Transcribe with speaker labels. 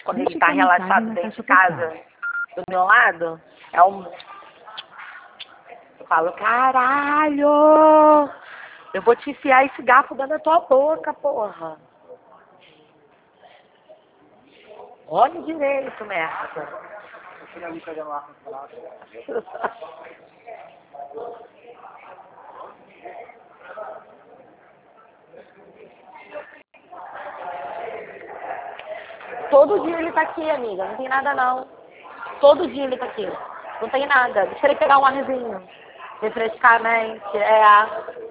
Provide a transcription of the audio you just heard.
Speaker 1: quando ele tá relaxado dentro de casa, do meu lado, é um... Eu falo, caralho! Eu vou te enfiar esse garfo dentro da tua boca, porra. Olhe direito, merda. Todo dia ele tá aqui, amiga. Não tem nada, não. Todo dia ele tá aqui. Não tem nada. Deixa ele pegar um arzinho. Refrescar a mente.